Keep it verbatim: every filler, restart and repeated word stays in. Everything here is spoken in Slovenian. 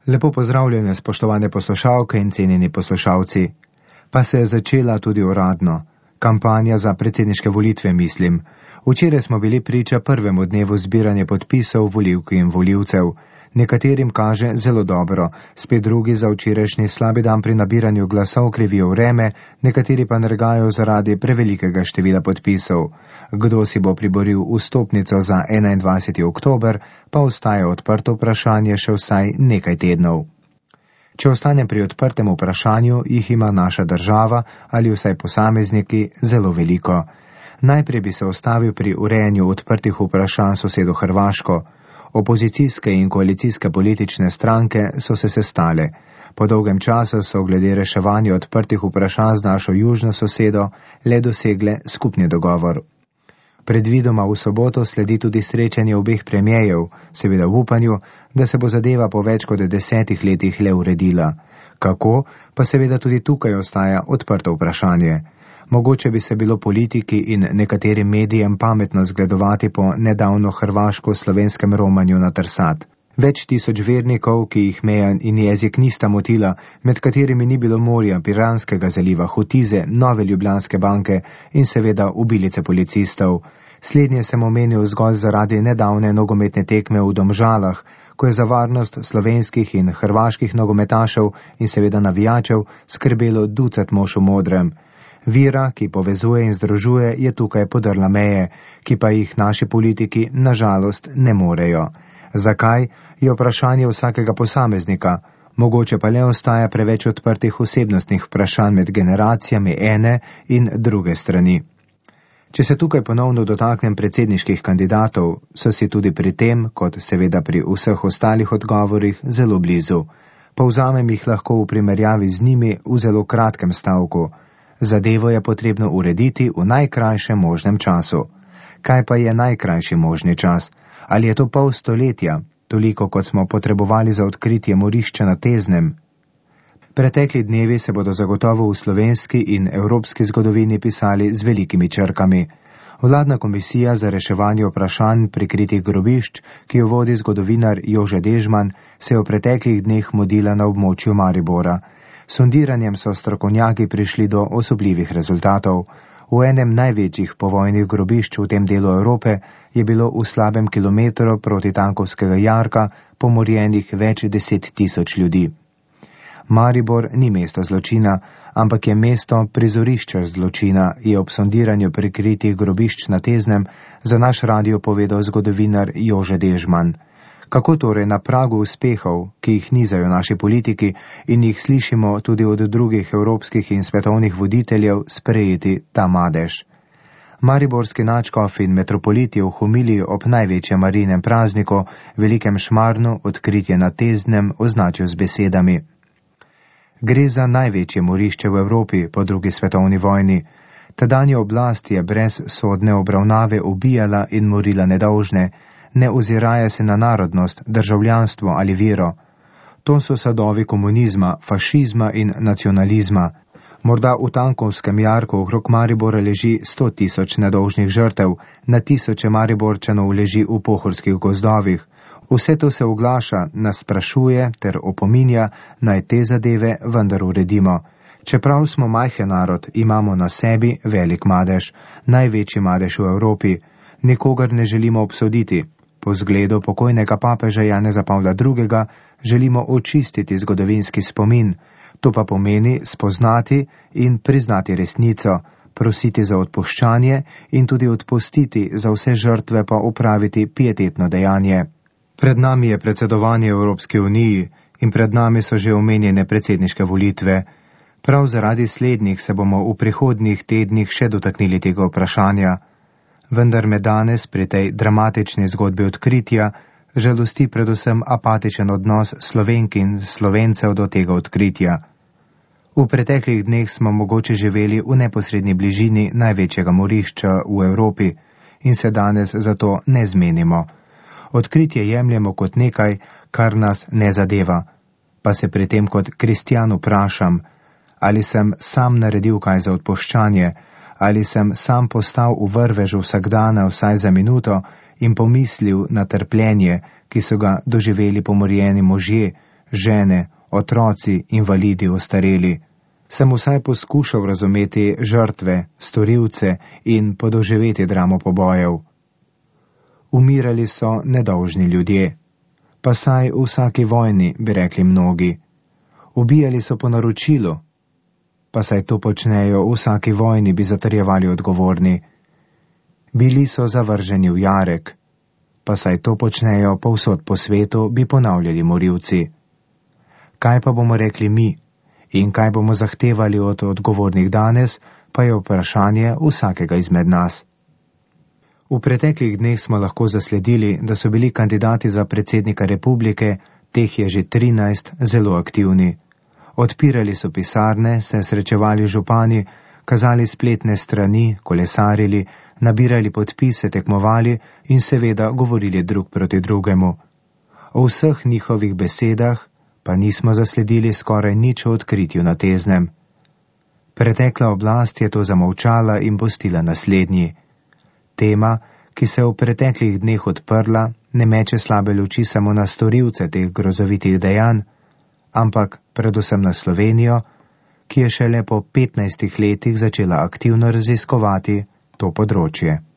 Lepo pozdravljene, spoštovane poslušalke in cenjeni poslušalci. Pa se je začela tudi uradno. Kampanja za predsedniške volitve, mislim. Včeraj smo bili priča prvemu dnevu zbiranja podpisov volivk in volivcev. Nekaterim kaže zelo dobro, spet drugi za včerajšnji slabi dan pri nabiranju glasov krivijo vreme, nekateri pa nergajo zaradi prevelikega števila podpisov. Kdo si bo priboril vstopnico za enaindvajseti oktober, pa ostaja odprto vprašanje še vsaj nekaj tednov. Če ostanem pri odprtem vprašanju, jih ima naša država ali vsaj posamezniki zelo veliko. Najprej bi se ostavil pri urejanju odprtih vprašanj sosedo Hrvaško. Opozicijske in koalicijske politične stranke so se sestale. Po dolgem času so glede reševanja odprtih vprašanj z našo južno sosedo le dosegle skupni dogovor. Predvidoma v soboto sledi tudi srečanje obeh premijejev, seveda v upanju, da se bo zadeva po več kot desetih letih le uredila. Kako, pa seveda tudi tukaj ostaja odprto vprašanje. Mogoče bi se bilo politiki in nekaterim medijem pametno zgledovati po nedavno hrvaško-slovenskem romanju na Trsat. Več tisoč vernikov, ki jih meja in jezik nista motila, med katerimi ni bilo morja, Piranskega zaliva, Hotize, Nove Ljubljanske banke in seveda ubilice policistov. Slednje sem omenil zgolj zaradi nedavne nogometne tekme v Domžalah, ko je za varnost slovenskih in hrvaških nogometašev in seveda navijačev skrbelo ducat mož v modrem. Vira, ki povezuje in združuje, je tukaj podrla meje, ki pa jih naši politiki nažalost ne morejo. Zakaj, je vprašanje vsakega posameznika, mogoče pa le ostaja preveč odprtih osebnostnih vprašanj med generacijami ene in druge strani. Če se tukaj ponovno dotaknem predsedniških kandidatov, so si tudi pri tem, kot seveda pri vseh ostalih odgovorih, zelo blizu. Povzamem jih lahko v primerjavi z njimi v zelo kratkem stavku. Zadevo je potrebno urediti v najkrajšem možnem času. Kaj pa je najkrajši možni čas? Ali je to pol stoletja, toliko kot smo potrebovali za odkritje morišča na Teznem? Pretekli dnevi se bodo zagotovo v slovenski in evropski zgodovini pisali z velikimi črkami. Vladna komisija za reševanje vprašanj prikritih grobišč, ki jo vodi zgodovinar Jože Dežman, se je v preteklih dneh mudila na območju Maribora. Sondiranjem so strokovnjaki prišli do osupljivih rezultatov. V enem največjih povojnih grobišč v tem delu Evrope je bilo v slabem kilometru proti Tankovskega jarka pomorjenih več deset tisoč ljudi. Maribor ni mesto zločina, ampak je mesto prizorišča zločina, je ob sondiranju prikritih grobišč na Teznem za naš radio povedal zgodovinar Jože Dežman. Kako torej na pragu uspehov, ki jih nizajo naši politiki in jih slišimo tudi od drugih evropskih in svetovnih voditeljev, sprejeti ta madež? Mariborski nadškof in metropolit je v homiliji ob največjem Marijinem prazniku, velikem Šmarnu, odkritje na Teznem, označil z besedami. Gre za največje morišče v Evropi po drugi svetovni vojni. Tedanja oblast je brez sodne obravnave ubijala in morila nedolžne, ne oziraje se na narodnost, državljanstvo ali vero. To so sadovi komunizma, fašizma in nacionalizma. Morda v Tankovskem jarku okrog Maribora leži sto tisoč nedolžnih žrtev, na tisoče Mariborčanov leži v pohorskih gozdovih. Vse to se oglaša, nas sprašuje ter opominja, naj te zadeve vendar uredimo. Čeprav smo majhen narod, imamo na sebi velik madež, največji madež v Evropi. Nikogar ne želimo obsoditi. Po zgledu pokojnega papeža Janeza Pavla drugega želimo očistiti zgodovinski spomin. To pa pomeni spoznati in priznati resnico, prositi za odpuščanje in tudi odpustiti za vse žrtve pa upraviti pietetno dejanje. Pred nami je predsedovanje Evropske uniji in pred nami so že omenjene predsedniške volitve. Prav zaradi slednjih se bomo v prihodnjih tednih še dotaknili tega vprašanja. Vendar me danes pri tej dramatični zgodbi odkritja žalosti predvsem apatičen odnos Slovenk in Slovencev do tega odkritja. V preteklih dneh smo mogoče živeli v neposredni bližini največjega morišča v Evropi in se danes zato ne zmenimo. Odkritje jemljemo kot nekaj, kar nas ne zadeva, pa se pri tem kot kristjan vprašam, ali sem sam naredil kaj za odpuščanje, ali sem sam postal v vrvežu vsakdana vsaj za minuto in pomislil na trpljenje, ki so ga doživeli pomorjeni možje, žene, otroci, invalidi, ostareli. Sem vsaj poskušal razumeti žrtve, storilce in podoživeti dramo pobojev. Umirali so nedolžni ljudje, pa saj v vsaki vojni, bi rekli mnogi. Ubijali so po naročilu, pa saj to počnejo v vsaki vojni, bi zatrjevali odgovorni. Bili so zavrženi v jarek, pa saj to počnejo povsod po svetu, bi ponavljali morilci. Kaj pa bomo rekli mi in kaj bomo zahtevali od odgovornih danes, pa je vprašanje vsakega izmed nas. V preteklih dneh smo lahko zasledili, da so bili kandidati za predsednika republike, teh je že trinajst, zelo aktivni. Odpirali so pisarne, se srečevali župani, kazali spletne strani, kolesarili, nabirali podpise, tekmovali in seveda govorili drug proti drugemu. O vseh njihovih besedah pa nismo zasledili skoraj nič o odkritju na Teznem. Pretekla oblast je to zamolčala in pustila naslednji. Tema, ki se je v preteklih dneh odprla, ne meče slabe luči samo na storilce teh grozovitih dejanj, ampak predvsem na Slovenijo, ki je šele po petnajstih letih začela aktivno raziskovati to področje.